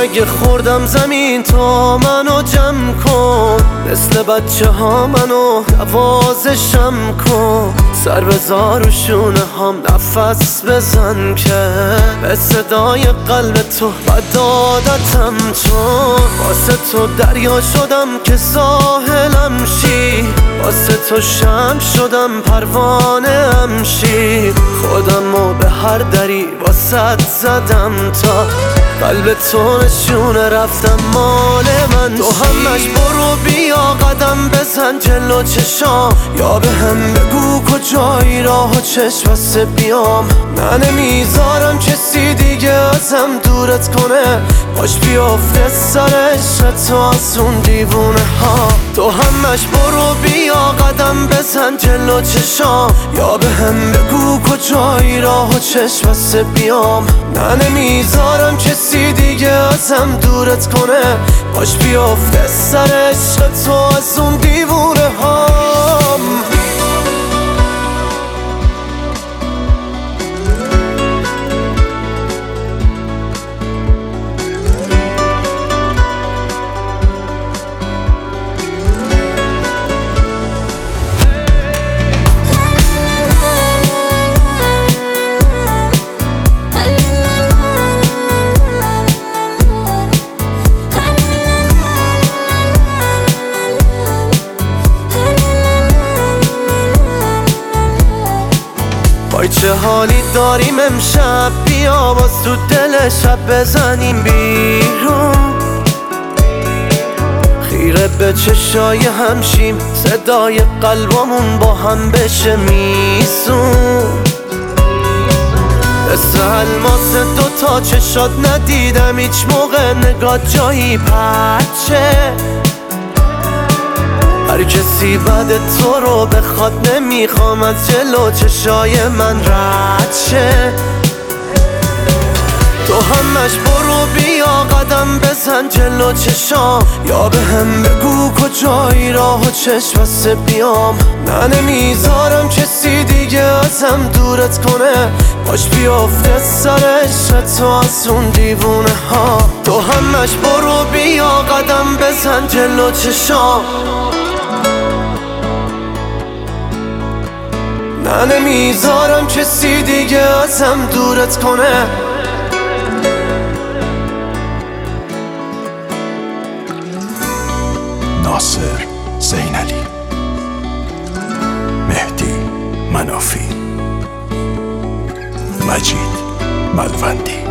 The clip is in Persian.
اگه خوردم زمین تو منو جمع کن، مثل بچه ها منو نوازشم کن. سر بذار و شونه هم نفس بزن که به صدای قلب تو بد عادتم، چون واسه تو دریا شدم که ساحلم شی، واسه تو شمع شدم پروانه ام شی. خودمو به هر دری واسط زدم تا قلب تو نشونه رفتم مال من. تو همش برو بیا قدم بزن جلو چشام، یا به هم بگو کجایی راه و چشم بسته بیام. من نمیذارم کسی دیگه ازم دورت کنه، باش بیافته سر عشق تو از اون دیوونه ها. تو همش برو بیا قدم بزن جلو چشام، یا به هم بگو کجایی راه و چشم بسته بیام. من نمیذارم کسی دیگه ازم دورت کنه، باش بیافته سر عشق تو از اون دیوونه هام. وای چه حالی داریم امشب، بیا باز تو دل شب بزنیم بیرون. خیره به چشای همشیم، صدای قلبمون با هم بشه میزون. مثل الماس دوتا چشات ندیدم هیچ موقع نگاه جایی پرچه. هر کسی بعد تو رو بخواد نمیخوام از جلو چشای من رد شه. تو همش برو بیا قدم بزن جلو چشام، یا به هم بگو کجایی راه و چشم بسته بیام. من نمیذارم کسی دیگه ازم دورت کنه، باش بیافته سر عشق تو از اون دیوونه ها. تو همش برو بیا قدم بزن جلو چشام، من نمیذارم کسی دیگه ازم دورت کنه. ناصر زینالی، مهدی منافی، مجید ملوندی.